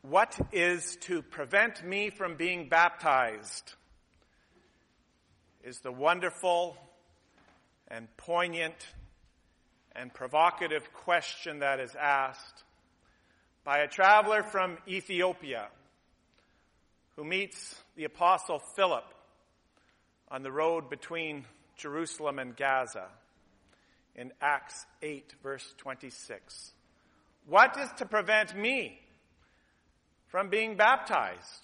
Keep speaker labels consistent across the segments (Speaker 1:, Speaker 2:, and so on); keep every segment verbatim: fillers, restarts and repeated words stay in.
Speaker 1: What is to prevent me from being baptized? Is the wonderful and poignant and provocative question that is asked by a traveler from Ethiopia who meets the Apostle Philip on the road between Jerusalem and Gaza in Acts eight, verse twenty-six. What is to prevent me from being baptized?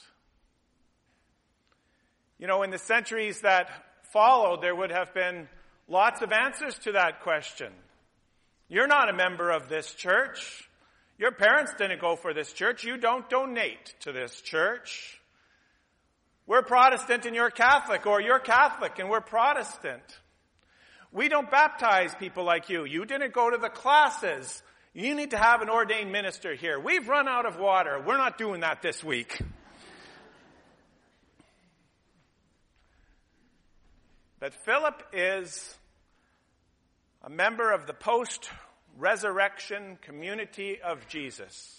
Speaker 1: You know, in the centuries that followed, there would have been lots of answers to that question. You're not a member of this church. Your parents didn't go for this church. You don't donate to this church. We're Protestant and you're Catholic, or you're Catholic and we're Protestant. We don't baptize people like you. You didn't go to the classes. You need to have an ordained minister here. We've run out of water. We're not doing that this week. But Philip is a member of the post-resurrection community of Jesus.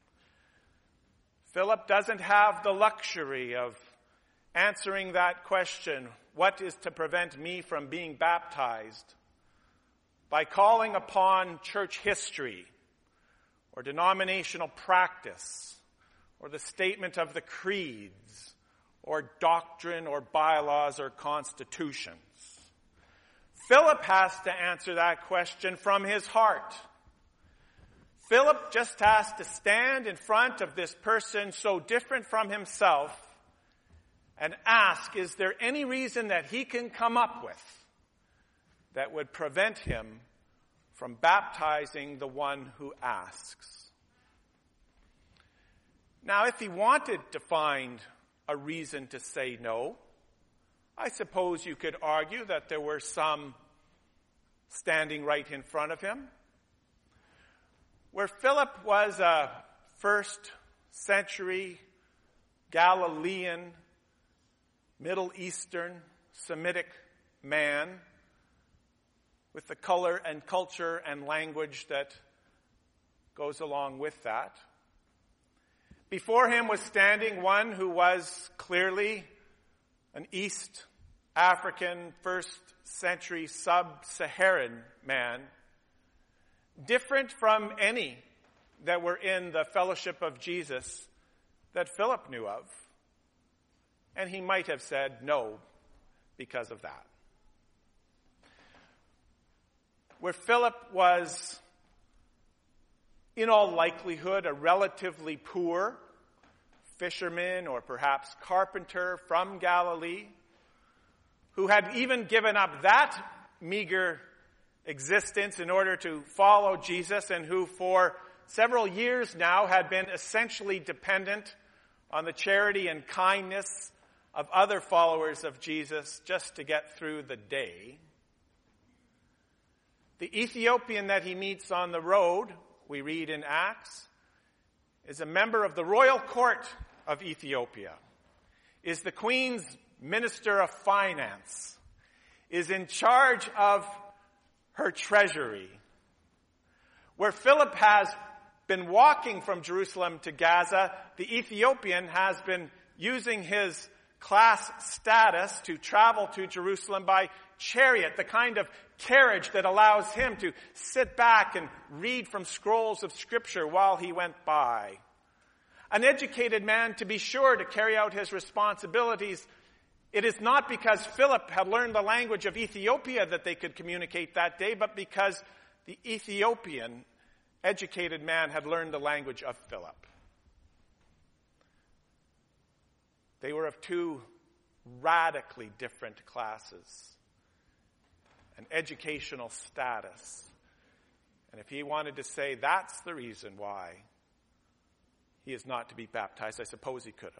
Speaker 1: Philip doesn't have the luxury of answering that question, what is to prevent me from being baptized, by calling upon church history or denominational practice or the statement of the creeds or doctrine or bylaws or constitutions. Philip has to answer that question from his heart. Philip just has to stand in front of this person so different from himself and ask, is there any reason that he can come up with that would prevent him from baptizing the one who asks? Now, if he wanted to find a reason to say no, I suppose you could argue that there were some standing right in front of him. Where Philip was a first century Galilean, Middle Eastern, Semitic man with the color and culture and language that goes along with that. Before him was standing one who was clearly an East African, first century sub-Saharan man, different from any that were in the fellowship of Jesus that Philip knew of. And he might have said no because of that. Where Philip was, in all likelihood, a relatively poor fisherman or perhaps carpenter from Galilee, who had even given up that meager existence in order to follow Jesus, and who for several years now had been essentially dependent on the charity and kindness of other followers of Jesus just to get through the day. The Ethiopian that he meets on the road, we read in Acts, is a member of the royal court of Ethiopia, is the queen's minister of finance, is in charge of her treasury. Where Philip has been walking from Jerusalem to Gaza, the Ethiopian has been using his class status to travel to Jerusalem by chariot, the kind of carriage that allows him to sit back and read from scrolls of Scripture while he went by. An educated man, to be sure, to carry out his responsibilities. It is not because Philip had learned the language of Ethiopia that they could communicate that day, but because the Ethiopian educated man had learned the language of Philip. They were of two radically different classes and educational status. And if he wanted to say that's the reason why he is not to be baptized, I suppose he could have.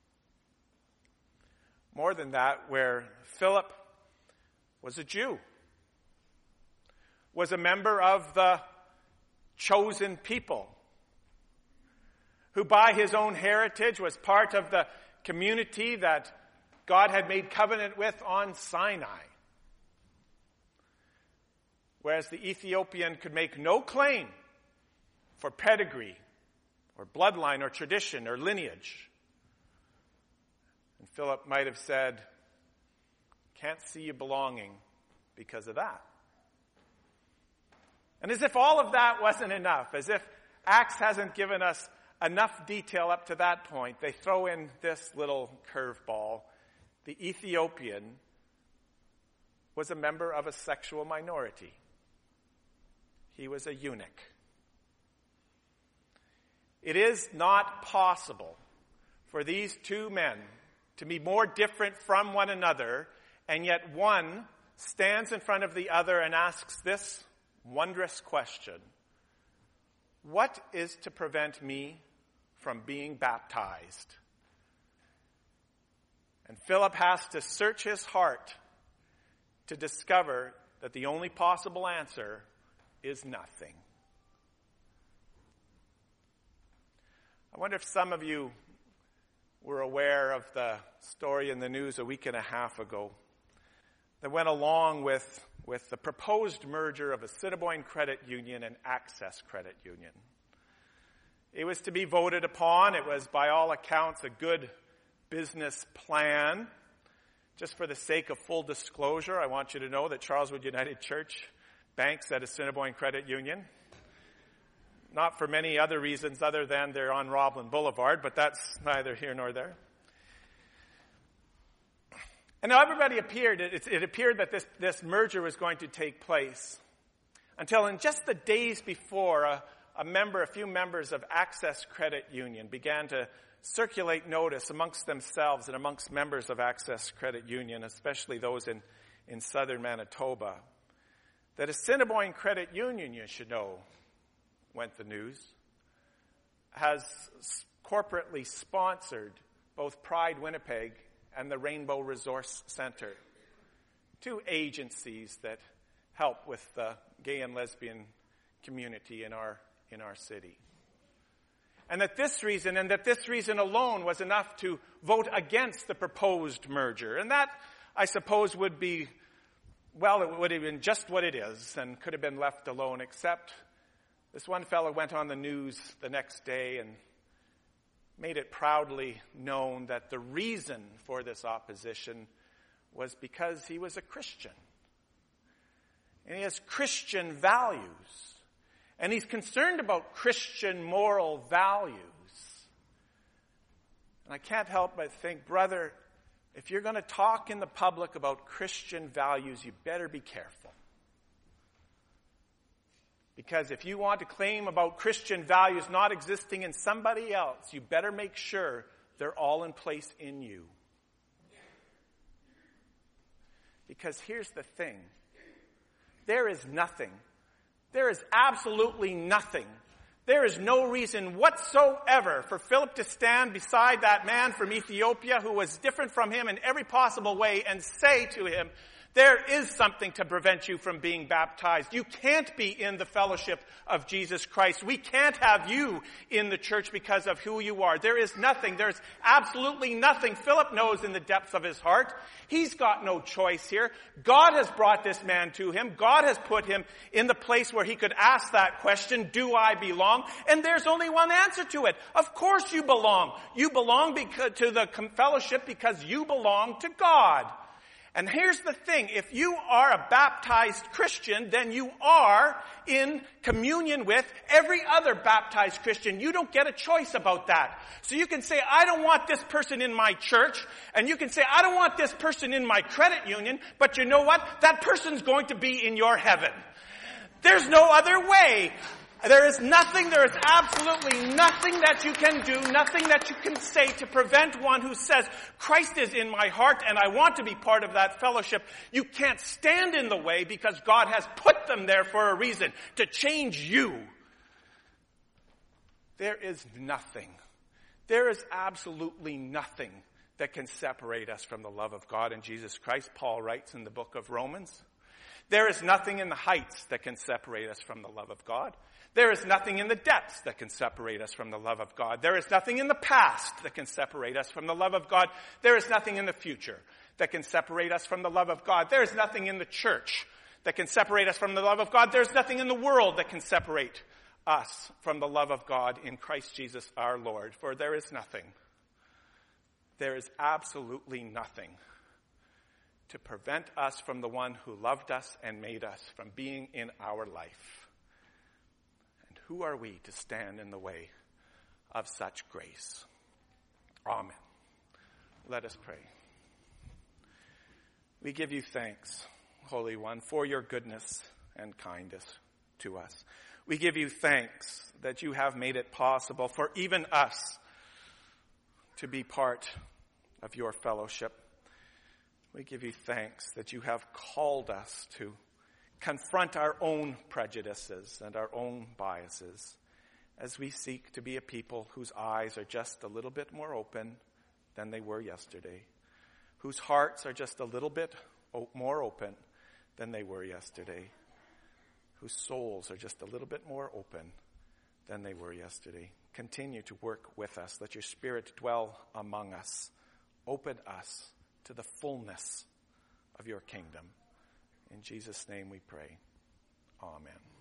Speaker 1: More than that, where Philip was a Jew, was a member of the chosen people, who by his own heritage was part of the community that God had made covenant with on Sinai. Whereas the Ethiopian could make no claim for pedigree or bloodline or tradition or lineage. And Philip might have said, can't see you belonging because of that. And as if all of that wasn't enough, as if Acts hasn't given us enough detail up to that point, they throw in this little curveball. The Ethiopian was a member of a sexual minority. He was a eunuch. It is not possible for these two men to be more different from one another, and yet one stands in front of the other and asks this wondrous question: what is to prevent me from being baptized? And Philip has to search his heart to discover that the only possible answer is nothing. I wonder if some of you were aware of the story in the news a week and a half ago that went along with, with the proposed merger of Assiniboine Credit Union and Access Credit Union. It was to be voted upon. It was, by all accounts, a good business plan. Just for the sake of full disclosure, I want you to know that Charleswood United Church banks at Assiniboine Credit Union. Not for many other reasons other than they're on Roblin Boulevard, but that's neither here nor there. And now everybody appeared, it, it appeared that this, this merger was going to take place until in just the days before, a, a member, a few members of Access Credit Union began to circulate notice amongst themselves and amongst members of Access Credit Union, especially those in, in southern Manitoba, that Assiniboine Credit Union, you should know, went the news, has corporately sponsored both Pride Winnipeg and the Rainbow Resource Center, two agencies that help with the gay and lesbian community in our in our city. And that this reason, and that this reason alone was enough to vote against the proposed merger. And that, I suppose, would be, well, it would have been just what it is and could have been left alone, except this one fellow went on the news the next day and made it proudly known that the reason for this opposition was because he was a Christian. And he has Christian values. And he's concerned about Christian moral values. And I can't help but think, brother, if you're going to talk in the public about Christian values, you better be careful. Because if you want to claim about Christian values not existing in somebody else, you better make sure they're all in place in you. Because here's the thing. There is nothing. There is absolutely nothing. There is no reason whatsoever for Philip to stand beside that man from Ethiopia who was different from him in every possible way and say to him, there is something to prevent you from being baptized. You can't be in the fellowship of Jesus Christ. We can't have you in the church because of who you are. There is nothing. There's absolutely nothing. Philip knows in the depths of his heart. He's got no choice here. God has brought this man to him. God has put him in the place where he could ask that question, do I belong? And there's only one answer to it. Of course you belong. You belong because, to the fellowship because you belong to God. And here's the thing, if you are a baptized Christian, then you are in communion with every other baptized Christian. You don't get a choice about that. So you can say, I don't want this person in my church, and you can say, I don't want this person in my credit union, but you know what? That person's going to be in your heaven. There's no other way. There is nothing, there is absolutely nothing that you can do, nothing that you can say to prevent one who says, Christ is in my heart and I want to be part of that fellowship. You can't stand in the way because God has put them there for a reason, to change you. There is nothing. There is absolutely nothing that can separate us from the love of God in Jesus Christ. Paul writes in the book of Romans, there is nothing in the heights that can separate us from the love of God. There is nothing in the depths that can separate us from the love of God. There is nothing in the past that can separate us from the love of God. There is nothing in the future that can separate us from the love of God. There is nothing in the church that can separate us from the love of God. There's nothing in the world that can separate us from the love of God in Christ Jesus our Lord. For there is nothing, there is absolutely nothing to prevent us from the one who loved us and made us from being in our life. And who are we to stand in the way of such grace? Amen. Let us pray. We give you thanks, Holy One, for your goodness and kindness to us. We give you thanks that you have made it possible for even us to be part of your fellowship. We give you thanks that you have called us to confront our own prejudices and our own biases as we seek to be a people whose eyes are just a little bit more open than they were yesterday, whose hearts are just a little bit more open than they were yesterday, whose souls are just a little bit more open than they were yesterday. Continue to work with us. Let your Spirit dwell among us. Open us to the fullness of your kingdom. In Jesus' name we pray. Amen.